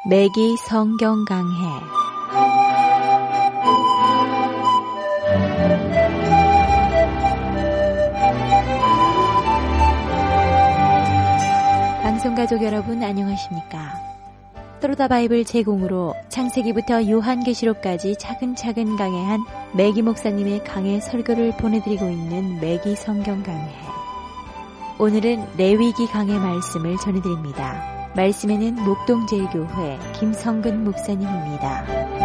매기 성경 강해. 방송가족 여러분 안녕하십니까? 또르다 바이블 제공으로 창세기부터 요한계시록까지 차근차근 강해한 매기 목사님의 강해 설교를 보내드리고 있는 매기 성경 강해. 오늘은 레위기 강해 말씀을 전해드립니다. 말씀에는 목동제일교회 김성근 목사님입니다.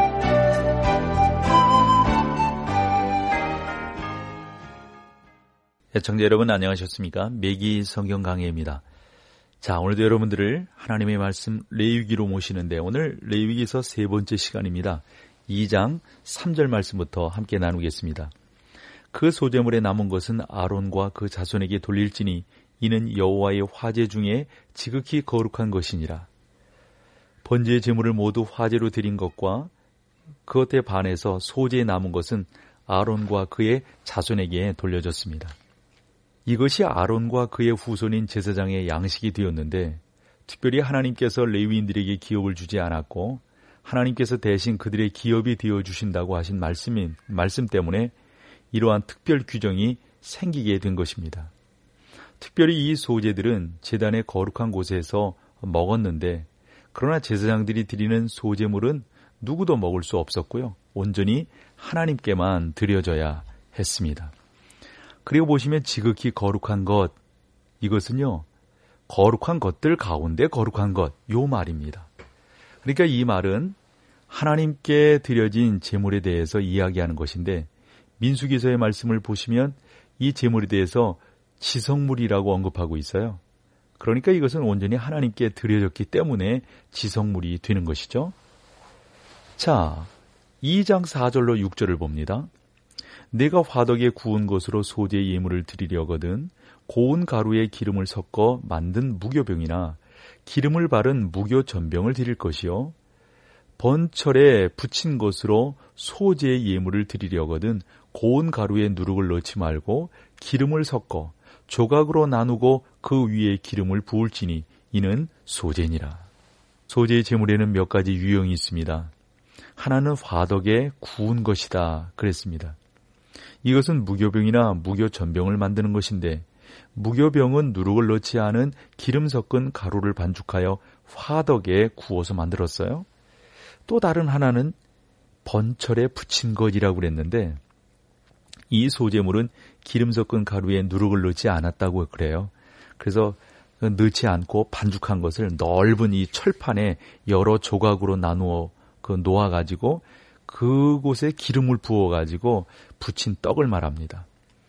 애청자 여러분 안녕하셨습니까? 매기 성경 강해입니다. 자, 오늘도 여러분들을 하나님의 말씀 레위기로 모시는데 오늘 레위기서 세 번째 시간입니다. 2장 3절 말씀부터 함께 나누겠습니다. 그 소제물에 남은 것은 아론과 그 자손에게 돌릴지니 이는 여호와의 화제 중에 지극히 거룩한 것이니라. 번제의 제물을 모두 화제로 드린 것과 그것에 반해서 소제에 남은 것은 아론과 그의 자손에게 돌려졌습니다. 이것이 아론과 그의 후손인 제사장의 양식이 되었는데 특별히 하나님께서 레위인들에게 기업을 주지 않았고 하나님께서 대신 그들의 기업이 되어주신다고 하신 말씀 때문에 이러한 특별 규정이 생기게 된 것입니다. 특별히 이 소제들은 제단의 거룩한 곳에서 먹었는데 그러나 제사장들이 드리는 소제물은 누구도 먹을 수 없었고요. 온전히 하나님께만 드려져야 했습니다. 그리고 보시면 지극히 거룩한 것, 이것은요, 거룩한 것들 가운데 거룩한 것, 요 말입니다. 그러니까 이 말은 하나님께 드려진 제물에 대해서 이야기하는 것인데 민수기서의 말씀을 보시면 이 제물에 대해서 지성물이라고 언급하고 있어요. 그러니까 이것은 온전히 하나님께 드려졌기 때문에 지성물이 되는 것이죠. 자, 2장 4절로 6절을 봅니다. 내가 화덕에 구운 것으로 소제 예물을 드리려거든 고운 가루에 기름을 섞어 만든 무교병이나 기름을 바른 무교전병을 드릴 것이요 번철에 붙인 것으로 소제 예물을 드리려거든 고운 가루에 누룩을 넣지 말고 기름을 섞어 조각으로 나누고 그 위에 기름을 부을지니 이는 소제니라. 소제의 제물에는 몇 가지 유형이 있습니다. 하나는 화덕에 구운 것이다 그랬습니다. 이것은 무교병이나 무교전병을 만드는 것인데 무교병은 누룩을 넣지 않은 기름 섞은 가루를 반죽하여 화덕에 구워서 만들었어요. 또 다른 하나는 번철에 붙인 것이라고 그랬는데 이 소제물은 기름 섞은 가루에 누룩을 넣지 않았다고 그래요. 그래서 넣지 않고 반죽한 것을 넓은 이 철판에 여러 조각으로 나누어 놓아가지고 그곳에 기름을 부어가지고 부친 떡을 말합니다.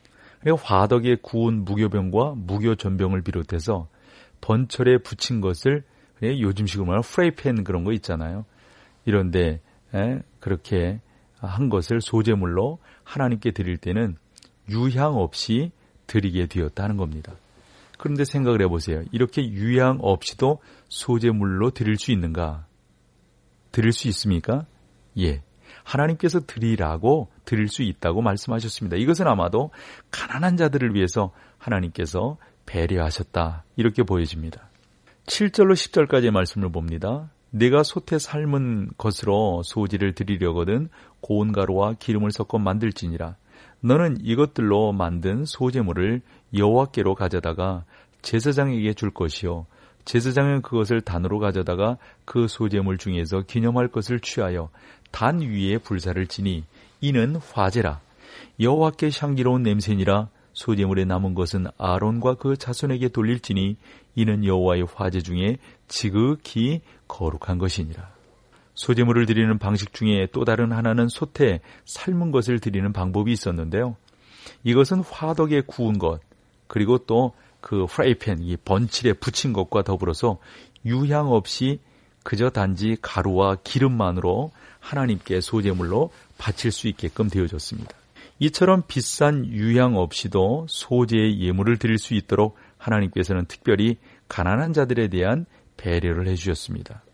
화덕에 구운 무교병과 무교전병을 비롯해서 번철에 붙인 것을 요즘식으로 말하면 프라이팬 그런 거 있잖아요. 이런데 그렇게 한 것을 소제물로 하나님께 드릴 때는 유향 없이 드리게 되었다는 겁니다. 그런데 생각을 해보세요. 이렇게 유향 없이도 소제물로 드릴 수 있는가? 드릴 수 있습니까? 예. 하나님께서 드리라고 드릴 수 있다고 말씀하셨습니다. 이것은 아마도 가난한 자들을 위해서 하나님께서 배려하셨다. 이렇게 보여집니다. 7절로 10절까지의 말씀을 봅니다. 내가 솥에 삶은 것으로 소제를 드리려거든 고운 가루와 기름을 섞어 만들지니라. 너는 이것들로 만든 소제물을 여호와께로 가져다가 제사장에게 줄 것이요 제사장은 그것을 단으로 가져다가 그 소제물 중에서 기념할 것을 취하여 단 위에 불사를 지니 이는 화제라. 여호와께 향기로운 냄새니라. 소제물에 남은 것은 아론과 그 자손에게 돌릴지니 이는 여호와의 화제 중에 지극히 거룩한 것이니라. 소제물을 드리는 방식 중에 또 다른 하나는 솥에 삶은 것을 드리는 방법이 있었는데요. 이것은 화덕에 구운 것 그리고 또 그 프라이팬, 이 번칠에 붙인 것과 더불어서 유향 없이 그저 단지 가루와 기름만으로 하나님께 소제물로 바칠 수 있게끔 되어졌습니다. 이처럼 비싼 유향 없이도 소제의 예물을 드릴 수 있도록 하나님께서는 특별히 가난한 자들에 대한 배려를 해주셨습니다.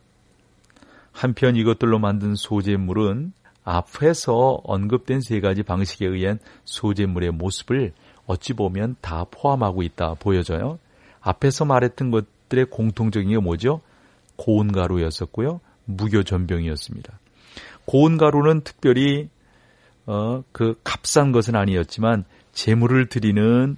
한편 이것들로 만든 소제물은 앞에서 언급된 세 가지 방식에 의한 소제물의 모습을 어찌 보면 다 포함하고 있다 보여져요. 앞에서 말했던 것들의 공통적인 게 뭐죠? 고운 가루였었고요. 무교전병이었습니다. 고운 가루는 특별히 값싼 것은 아니었지만 제물을 드리는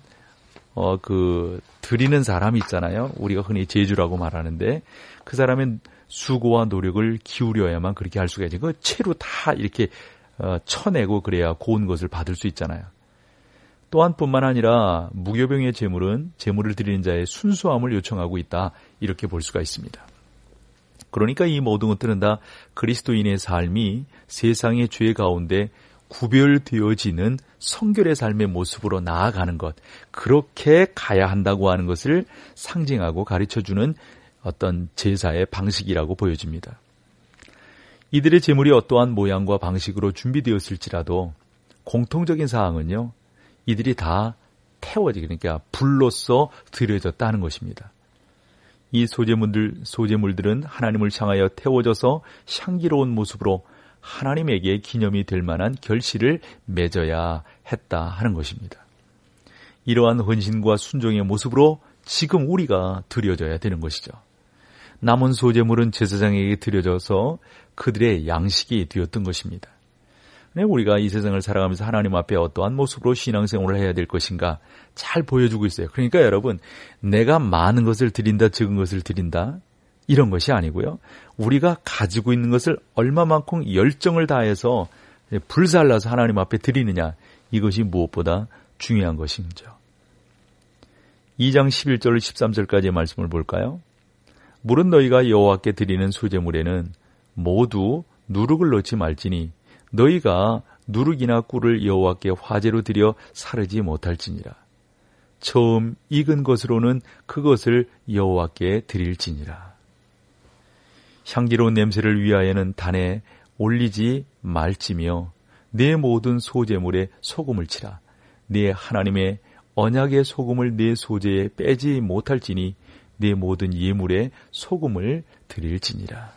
드리는 사람이 있잖아요. 우리가 흔히 제주라고 말하는데 그 사람의 수고와 노력을 기울여야만 그렇게 할 수가 있지. 그 채로 다 이렇게 쳐내고 그래야 고운 것을 받을 수 있잖아요. 또한 뿐만 아니라 무교병의 제물은 제물을 드리는 자의 순수함을 요청하고 있다. 이렇게 볼 수가 있습니다. 그러니까 이 모든 것들은 다 그리스도인의 삶이 세상의 죄 가운데 구별되어지는 성결의 삶의 모습으로 나아가는 것, 그렇게 가야 한다고 하는 것을 상징하고 가르쳐주는 어떤 제사의 방식이라고 보여집니다. 이들의 제물이 어떠한 모양과 방식으로 준비되었을지라도 공통적인 사항은요, 이들이 다 그러니까 불로써 드려졌다는 것입니다. 이 소제물들은 하나님을 향하여 태워져서 향기로운 모습으로 하나님에게 기념이 될 만한 결실을 맺어야 했다 하는 것입니다. 이러한 헌신과 순종의 모습으로 지금 우리가 드려져야 되는 것이죠. 남은 소제물은 제사장에게 드려져서 그들의 양식이 되었던 것입니다. 우리가 이 세상을 살아가면서 하나님 앞에 어떠한 모습으로 신앙생활을 해야 될 것인가 잘 보여주고 있어요. 그러니까 여러분, 내가 많은 것을 드린다, 적은 것을 드린다, 이런 것이 아니고요. 우리가 가지고 있는 것을 얼마만큼 열정을 다해서 불살라서 하나님 앞에 드리느냐, 이것이 무엇보다 중요한 것이죠. 2장 11절 13절까지의 말씀을 볼까요? 물은 너희가 여호와께 드리는 수제물에는 모두 누룩을 넣지 말지니 너희가 누룩이나 꿀을 여호와께 화제로 드려 사르지 못할지니라. 처음 익은 것으로는 그것을 여호와께 드릴지니라. 향기로운 냄새를 위하여는 단에 올리지 말지며 내 모든 소제물에 소금을 치라. 내 하나님의 언약의 소금을 내 소제에 빼지 못할지니 내 모든 예물에 소금을 드릴지니라.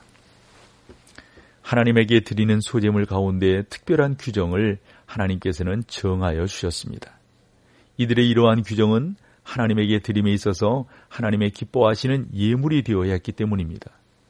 하나님에게 드리는 소제물 가운데 특별한 규정을 하나님께서는 정하여 주셨습니다. 이들의 이러한 규정은 하나님에게 드림에 있어서 하나님의 기뻐하시는 예물이 되어야 했기 때문입니다.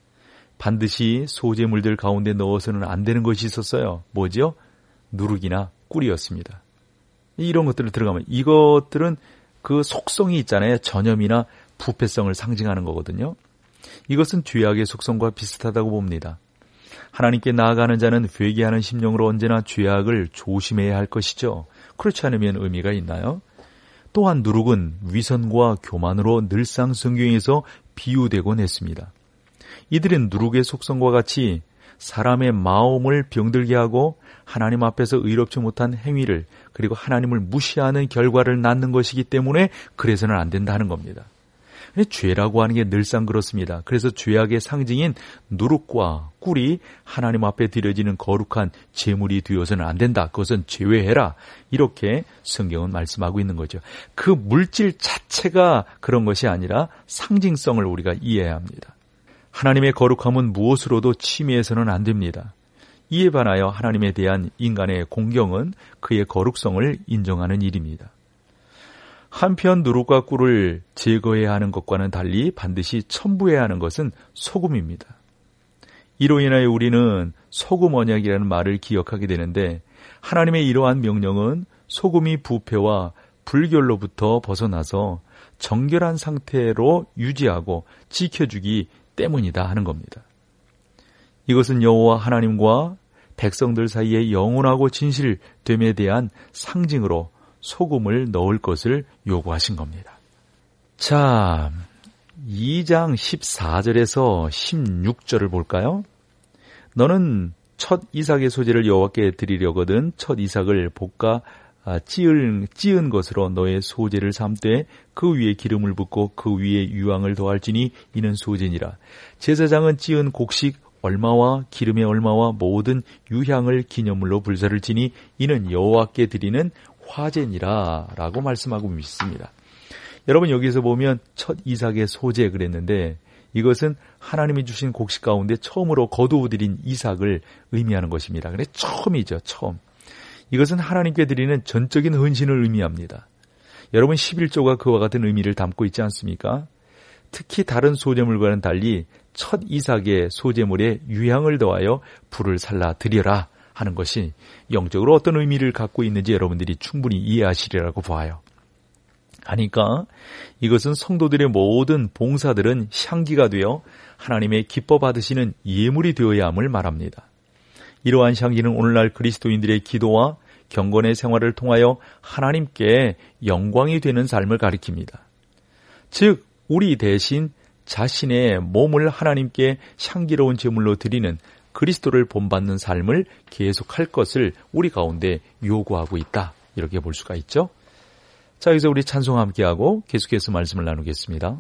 반드시 소제물들 가운데 넣어서는 안 되는 것이 있었어요. 뭐죠? 누룩이나 꿀이었습니다. 이런 것들을 들어가면 이것들은 그 속성이 있잖아요. 전염이나 부패성을 상징하는 거거든요. 이것은 죄악의 속성과 비슷하다고 봅니다. 하나님께 나아가는 자는 회개하는 심령으로 언제나 죄악을 조심해야 할 것이죠. 그렇지 않으면 의미가 있나요? 또한 누룩은 위선과 교만으로 늘상 성경에서 비유되곤 했습니다. 이들은 누룩의 속성과 같이 사람의 마음을 병들게 하고 하나님 앞에서 의롭지 못한 행위를 그리고 하나님을 무시하는 결과를 낳는 것이기 때문에 그래서는 안 된다는 겁니다. 죄라고 하는 게 늘상 그렇습니다. 그래서 죄악의 상징인 누룩과 꿀이 하나님 앞에 드려지는 거룩한 제물이 되어서는 안 된다. 그것은 제외해라. 이렇게 성경은 말씀하고 있는 거죠. 그 물질 자체가 그런 것이 아니라 상징성을 우리가 이해해야 합니다. 하나님의 거룩함은 무엇으로도 침해해서는 안 됩니다. 이에 반하여 하나님에 대한 인간의 공경은 그의 거룩성을 인정하는 일입니다. 한편 누룩과 꿀을 제거해야 하는 것과는 달리 반드시 첨부해야 하는 것은 소금입니다. 이로 인하여 우리는 소금 언약이라는 말을 기억하게 되는데 하나님의 이러한 명령은 소금이 부패와 불결로부터 벗어나서 정결한 상태로 유지하고 지켜주기 때문이다 하는 겁니다. 이것은 여호와 하나님과 백성들 사이에 영원하고 진실됨에 대한 상징으로 소금을 넣을 것을 요구하신 겁니다. 자, 2장 14절에서 16절을 볼까요? 너는 첫 이삭의 소재를 여호와께 드리려거든 첫 이삭을 볶아 찌은 것으로 너의 소재를 삼되 그 위에 기름을 붓고 그 위에 유황을 더할지니 이는 소재니라. 제사장은 찌은 곡식 얼마와 기름의 얼마와 모든 유향을 기념물로 불사를 지니 이는 여호와께 드리는 화제니라 라고 말씀하고 있습니다. 여러분 여기서 보면 첫 이삭의 소재 그랬는데 이것은 하나님이 주신 곡식 가운데 처음으로 거두어드린 이삭을 의미하는 것입니다. 그래 처음이죠. 처음. 이것은 하나님께 드리는 전적인 헌신을 의미합니다. 여러분 11조가 그와 같은 의미를 담고 있지 않습니까? 특히 다른 소제물과는 달리 첫 이삭의 소제물에 유향을 더하여 불을 살라 드려라 하는 것이 영적으로 어떤 의미를 갖고 있는지 여러분들이 충분히 이해하시리라고 봐요. 하니까 이것은 성도들의 모든 봉사들은 향기가 되어 하나님의 기뻐 받으시는 예물이 되어야 함을 말합니다. 이러한 향기는 오늘날 그리스도인들의 기도와 경건의 생활을 통하여 하나님께 영광이 되는 삶을 가리킵니다. 즉 우리 대신 자신의 몸을 하나님께 향기로운 제물로 드리는 그리스도를 본받는 삶을 계속할 것을 우리 가운데 요구하고 있다. 이렇게 볼 수가 있죠. 자, 여기서 우리 찬송 함께하고 계속해서 말씀을 나누겠습니다.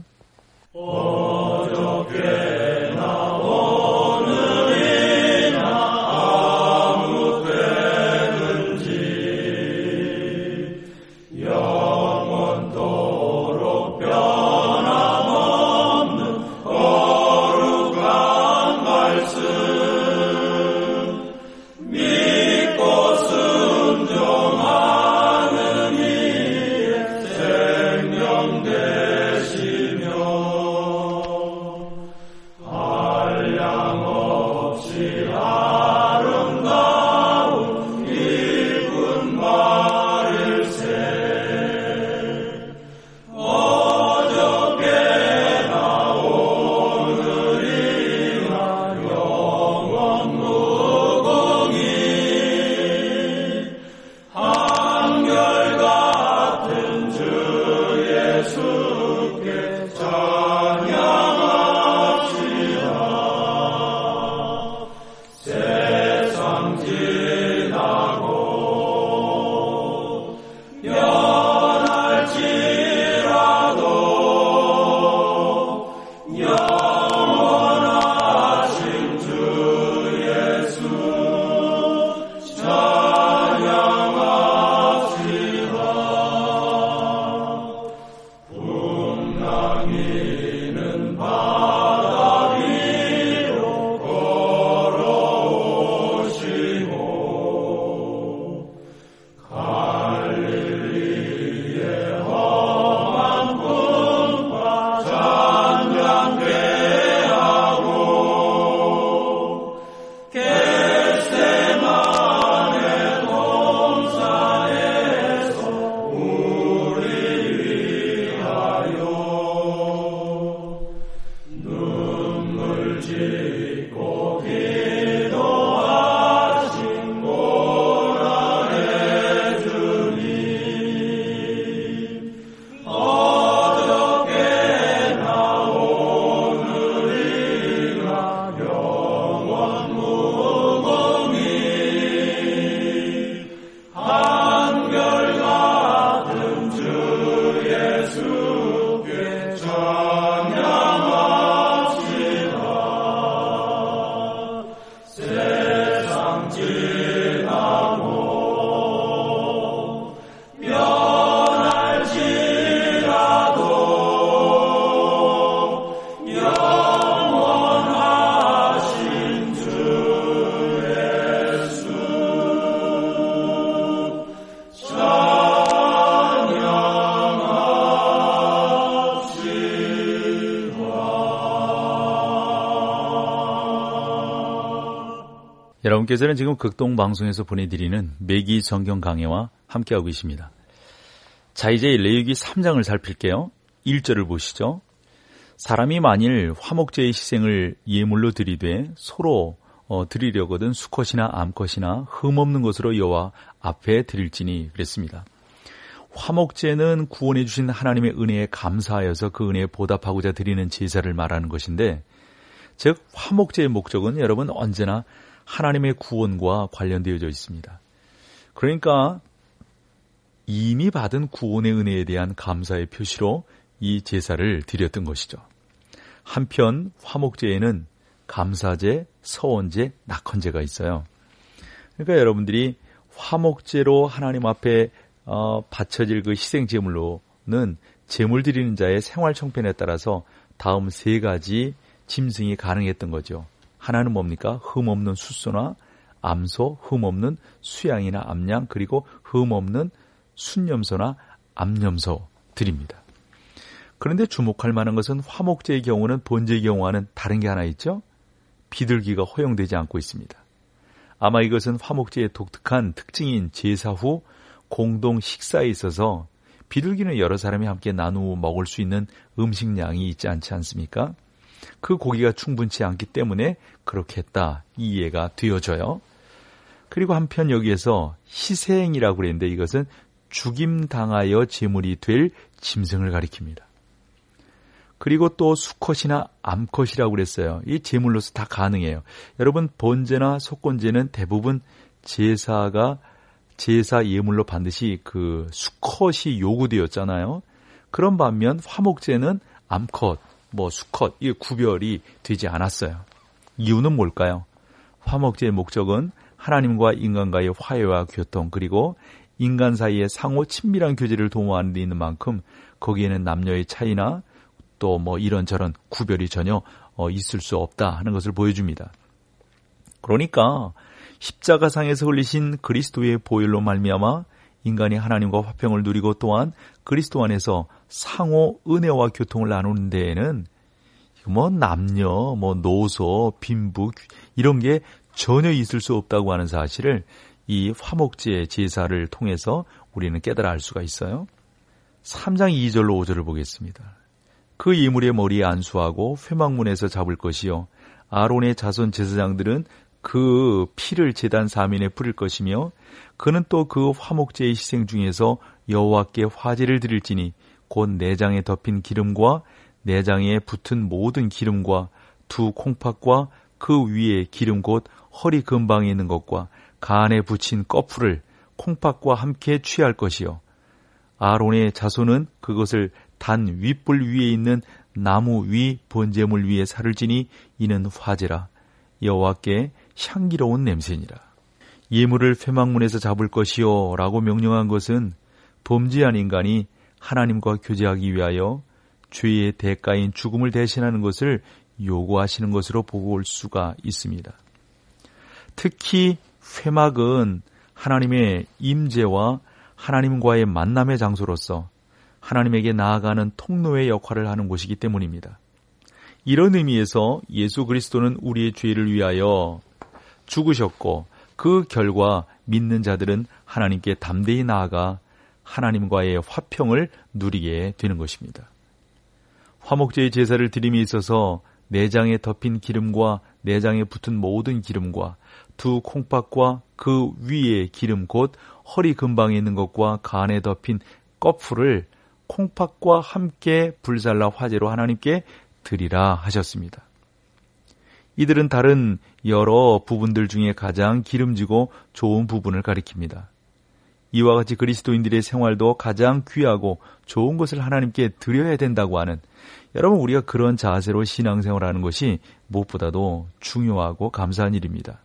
여러분께서는 지금 극동방송에서 보내드리는 매기 성경 강해와 함께하고 계십니다. 자, 이제 레위기 3장을 살필게요. 1절을 보시죠. 사람이 만일 화목제의 희생을 예물로 드리되 서로 드리려거든 수컷이나 암컷이나 흠없는 것으로 여호와 앞에 드릴지니 그랬습니다. 화목제는 구원해 주신 하나님의 은혜에 감사하여서 그 은혜에 보답하고자 드리는 제사를 말하는 것인데, 즉 화목제의 목적은 여러분 언제나 하나님의 구원과 관련되어져 있습니다. 그러니까 이미 받은 구원의 은혜에 대한 감사의 표시로 이 제사를 드렸던 것이죠. 한편 화목제에는 감사제, 서원제, 낙헌제가 있어요. 그러니까 여러분들이 화목제로 하나님 앞에 바쳐질 그 희생제물로는 제물 드리는 자의 생활 형편에 따라서 다음 세 가지 짐승이 가능했던 거죠. 하나는 뭡니까? 흠없는 숫소나 암소, 흠없는 수양이나 암양, 그리고 흠없는 순염소나 암염소 드립니다. 그런데 주목할 만한 것은 화목제의 경우는 번제의 경우와는 다른 게 하나 있죠. 비둘기가 허용되지 않고 있습니다. 아마 이것은 화목제의 독특한 특징인 제사 후 공동 식사에 있어서 비둘기는 여러 사람이 함께 나누어 먹을 수 있는 음식량이 있지 않지 않습니까? 그 고기가 충분치 않기 때문에 그렇게 했다, 이해가 되어져요. 그리고 한편 여기에서 희생이라고 그랬는데 이것은 죽임당하여 제물이 될 짐승을 가리킵니다. 그리고 또 수컷이나 암컷이라고 그랬어요. 이 제물로서 다 가능해요. 여러분, 번제나 속건제는 대부분 제사 예물로 반드시 그 수컷이 요구되었잖아요. 그런 반면 화목제는 암컷, 수컷, 이 구별이 되지 않았어요. 이유는 뭘까요? 화목제의 목적은 하나님과 인간과의 화해와 교통, 그리고 인간 사이의 상호 친밀한 교제를 도모하는 데 있는 만큼 거기에는 남녀의 차이나 또 이런저런 구별이 전혀 있을 수 없다 하는 것을 보여줍니다. 그러니까 십자가상에서 흘리신 그리스도의 보혈로 말미암아 인간이 하나님과 화평을 누리고 또한 그리스도 안에서 상호 은혜와 교통을 나누는 데에는 남녀, 노소, 빈부 이런 게 전혀 있을 수 없다고 하는 사실을 이 화목제 제사를 통해서 우리는 깨달아 알 수가 있어요. 3장 2절로 5절을 보겠습니다. 그 예물의 머리에 안수하고 회막문에서 잡을 것이요 아론의 자손 제사장들은 그 피를 제단 사면에 뿌릴 것이며 그는 또 그 화목제의 희생 중에서 여호와께 화제를 드릴지니 곧 내장에 덮인 기름과 내장에 붙은 모든 기름과 두 콩팥과 그 위에 기름 곧 허리 근방에 있는 것과 간에 붙인 꺼풀을 콩팥과 함께 취할 것이요 아론의 자손은 그것을 단 윗불 위에 있는 나무 위 번제물 위에 살을 지니 이는 화제라 여호와께 향기로운 냄새니라. 예물을 회막문에서 잡을 것이요 라고 명령한 것은 범죄한 인간이 하나님과 교제하기 위하여 죄의 대가인 죽음을 대신하는 것을 요구하시는 것으로 볼 수가 있습니다. 특히 회막은 하나님의 임재와 하나님과의 만남의 장소로서 하나님에게 나아가는 통로의 역할을 하는 곳이기 때문입니다. 이런 의미에서 예수 그리스도는 우리의 죄를 위하여 죽으셨고 그 결과 믿는 자들은 하나님께 담대히 나아가 하나님과의 화평을 누리게 되는 것입니다. 화목제의 제사를 드림에 있어서 내장에 덮인 기름과 내장에 붙은 모든 기름과 두 콩팥과 그 위에 기름 곧 허리 근방에 있는 것과 간에 덮인 꺼풀을 콩팥과 함께 불살라 화제로 하나님께 드리라 하셨습니다. 이들은 다른 여러 부분들 중에 가장 기름지고 좋은 부분을 가리킵니다. 이와 같이 그리스도인들의 생활도 가장 귀하고 좋은 것을 하나님께 드려야 된다고 하는, 여러분, 우리가 그런 자세로 신앙생활하는 것이 무엇보다도 중요하고 감사한 일입니다.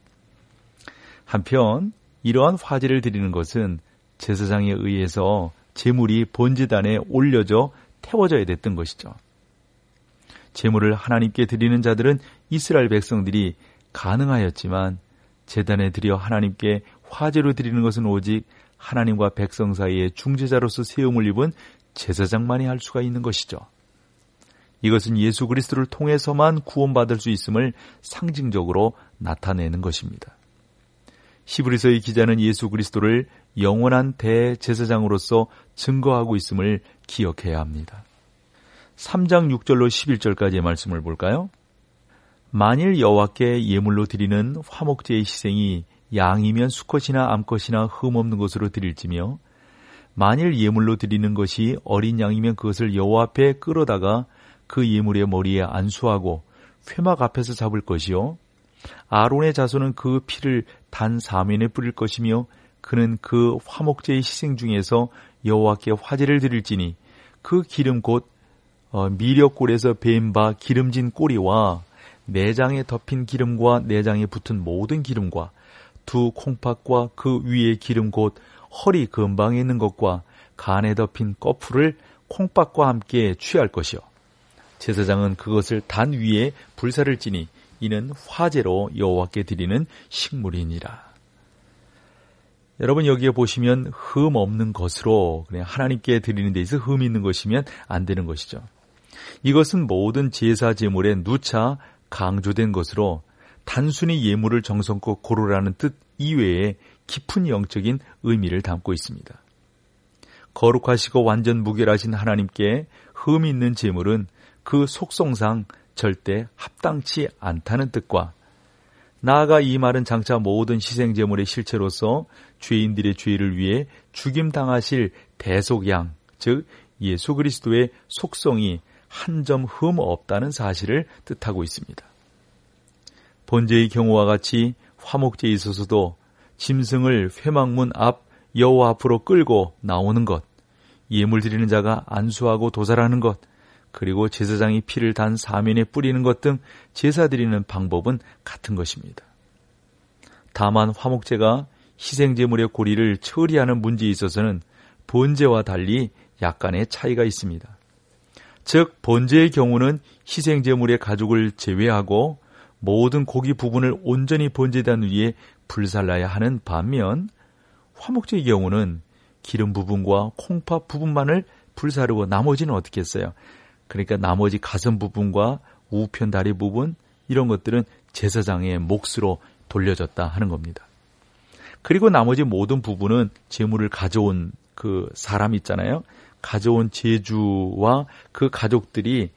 한편 이러한 화제를 드리는 것은 제사장에 의해서 제물이 번제단에 올려져 태워져야 됐던 것이죠. 제물을 하나님께 드리는 자들은 이스라엘 백성들이 가능하였지만 제단에 드려 하나님께 화제로 드리는 것은 오직 하나님과 백성 사이의 중재자로서 세움을 입은 제사장만이 할 수가 있는 것이죠. 이것은 예수 그리스도를 통해서만 구원받을 수 있음을 상징적으로 나타내는 것입니다. 히브리서의 기자는 예수 그리스도를 영원한 대제사장으로서 증거하고 있음을 기억해야 합니다. 3장 6절로 11절까지의 말씀을 볼까요? 만일 여호와께 예물로 드리는 화목제의 희생이 양이면 수컷이나 암컷이나 흠없는 것으로 드릴지며 만일 예물로 드리는 것이 어린 양이면 그것을 여호와 앞에 끌어다가 그 예물의 머리에 안수하고 회막 앞에서 잡을 것이요 아론의 자손은 그 피를 단 사면에 뿌릴 것이며 그는 그 화목제의 희생 중에서 여호와께 화제를 드릴지니 그 기름 곧 미력골에서 베인 바 기름진 꼬리와 내장에 덮인 기름과 내장에 붙은 모든 기름과 두 콩팥과 그 위에 기름 곧 허리 근방에 있는 것과 간에 덮인 꺼풀을 콩팥과 함께 취할 것이요 제사장은 그것을 단 위에 불사를 지니 이는 화제로 여호와께 드리는 식물이니라. 여러분, 여기에 보시면 흠 없는 것으로 그냥 하나님께 드리는 데 있어 흠이 있는 것이면 안 되는 것이죠. 이것은 모든 제사 제물에 누차 강조된 것으로 단순히 예물을 정성껏 고르라는 뜻 이외에 깊은 영적인 의미를 담고 있습니다. 거룩하시고 완전 무결하신 하나님께 흠이 있는 제물은 그 속성상 절대 합당치 않다는 뜻과 나아가 이 말은 장차 모든 희생제물의 실체로서 죄인들의 죄를 위해 죽임당하실 대속양, 즉 예수 그리스도의 속성이 한 점 흠 없다는 사실을 뜻하고 있습니다. 번제의 경우와 같이 화목제에 있어서도 짐승을 회막문 앞 여호와 앞으로 끌고 나오는 것, 예물 드리는 자가 안수하고 도살하는 것, 그리고 제사장이 피를 단 사면에 뿌리는 것 등 제사 드리는 방법은 같은 것입니다. 다만 화목제가 희생제물의 고리를 처리하는 문제에 있어서는 번제와 달리 약간의 차이가 있습니다. 즉 번제의 경우는 희생제물의 가죽을 제외하고 모든 고기 부분을 온전히 번제단 위에 불살라야 하는 반면 화목제의 경우는 기름 부분과 콩팥 부분만을 불사르고 나머지는 어떻게 했어요? 그러니까 나머지 가슴 부분과 우편 다리 부분 이런 것들은 제사장의 몫으로 돌려졌다 하는 겁니다. 그리고 나머지 모든 부분은 제물을 가져온 그 사람 있잖아요. 가져온 제주와 그 가족들이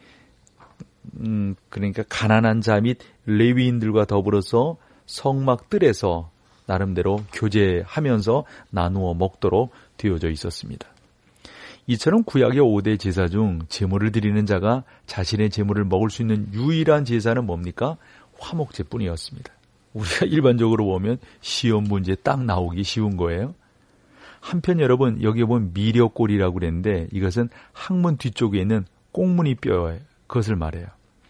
그러니까 가난한 자 및 레위인들과 더불어서 성막 뜰에서 나름대로 교제하면서 나누어 먹도록 되어져 있었습니다. 이처럼 구약의 5대 제사 중 제물을 드리는 자가 자신의 제물을 먹을 수 있는 유일한 제사는 뭡니까? 화목제뿐이었습니다. 우리가 일반적으로 보면 시험 문제 딱 나오기 쉬운 거예요. 한편 여러분 여기 보면 미려골이라고 그랬는데 이것은 항문 뒤쪽에 있는 꽁무니 뼈예요. 그것을 말해요.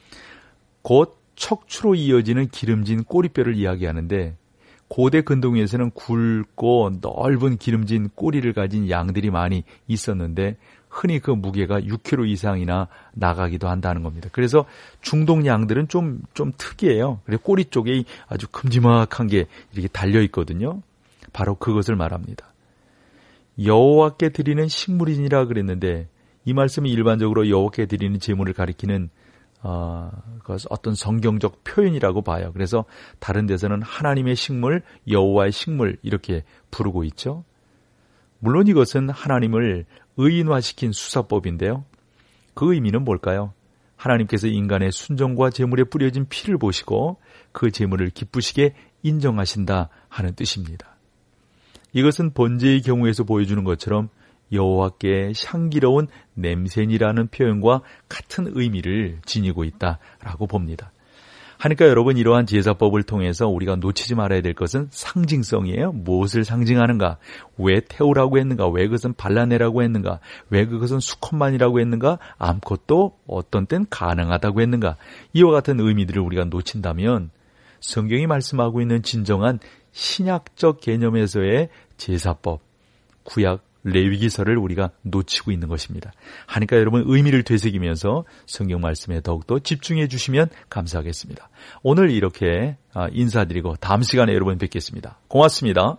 곧 척추로 이어지는 기름진 꼬리뼈를 이야기하는데 고대 근동에서는 굵고 넓은 기름진 꼬리를 가진 양들이 많이 있었는데 흔히 그 무게가 6kg 이상이나 나가기도 한다는 겁니다. 그래서 중동 양들은 좀 특이해요. 그래서 꼬리 쪽에 아주 큼지막한 게 이렇게 달려 있거든요. 바로 그것을 말합니다. 여호와께 드리는 식물이니라 그랬는데 이 말씀이 일반적으로 여호와께 드리는 제물을 가리키는 어떤 성경적 표현이라고 봐요. 그래서 다른 데서는 하나님의 식물, 여호와의 식물 이렇게 부르고 있죠. 물론 이것은 하나님을 의인화시킨 수사법인데요. 그 의미는 뭘까요? 하나님께서 인간의 순종과 제물에 뿌려진 피를 보시고 그 제물을 기쁘시게 인정하신다 하는 뜻입니다. 이것은 번제의 경우에서 보여주는 것처럼 여호와께 향기로운 냄새니라는 표현과 같은 의미를 지니고 있다라고 봅니다. 하니까 여러분 이러한 제사법을 통해서 우리가 놓치지 말아야 될 것은 상징성이에요. 무엇을 상징하는가? 왜 태우라고 했는가? 왜 그것은 발라내라고 했는가? 왜 그것은 수컷만이라고 했는가? 암컷도 어떤 땐 가능하다고 했는가? 이와 같은 의미들을 우리가 놓친다면 성경이 말씀하고 있는 진정한 신약적 개념에서의 제사법, 구약 레위기서를 우리가 놓치고 있는 것입니다. 하니까 여러분 의미를 되새기면서 성경 말씀에 더욱더 집중해 주시면 감사하겠습니다. 오늘 이렇게 인사드리고 다음 시간에 여러분 뵙겠습니다. 고맙습니다.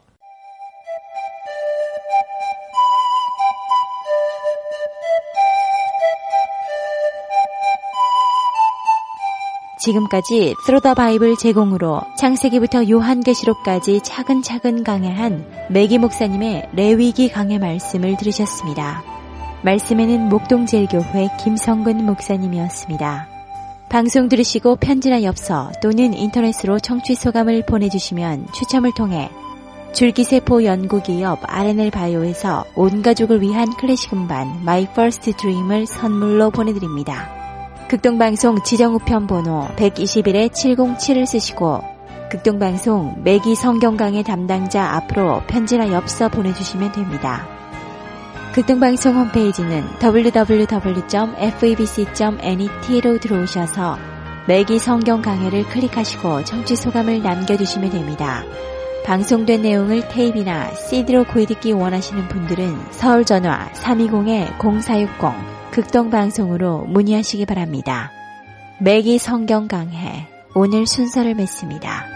지금까지 스로더 바이블 제공으로 창세기부터 요한계시록까지 차근차근 강해한 매기 목사님의 레위기 강해 말씀을 들으셨습니다. 말씀에는 목동제일교회 김성근 목사님이었습니다. 방송 들으시고 편지나 엽서 또는 인터넷으로 청취 소감을 보내주시면 추첨을 통해 줄기세포 연구기업 R&L 바이오에서 온 가족을 위한 클래식 음반 My First Dream을 선물로 보내드립니다. 극동방송 지정우편 번호 121-707을 쓰시고 극동방송 매기 성경강의 담당자 앞으로 편지나 엽서 보내주시면 됩니다. 극동방송 홈페이지는 www.febc.net로 들어오셔서 매기 성경강해를 클릭하시고 청취소감을 남겨주시면 됩니다. 방송된 내용을 테이프나 CD로 구해듣기 원하시는 분들은 서울전화 320-0460 극동방송으로 문의하시기 바랍니다. 매기 성경 강해 오늘 순서를 맺습니다.